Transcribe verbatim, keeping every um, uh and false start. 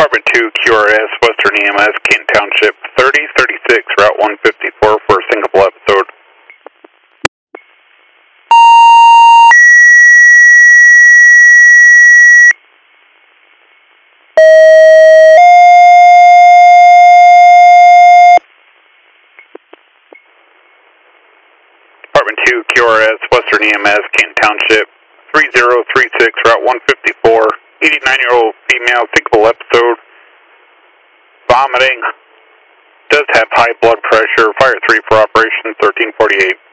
Department two, Q R S, Western E M S, Canton Township, thirty thirty-six, Route one fifty-four for a single episode. Department two, Q R S, Western E M S, Canton Township, three zero three six, Route one fifty-four, eighty-nine-year-old female, single episode, vomiting, does have high blood pressure, fire three for operation thirteen forty-eight.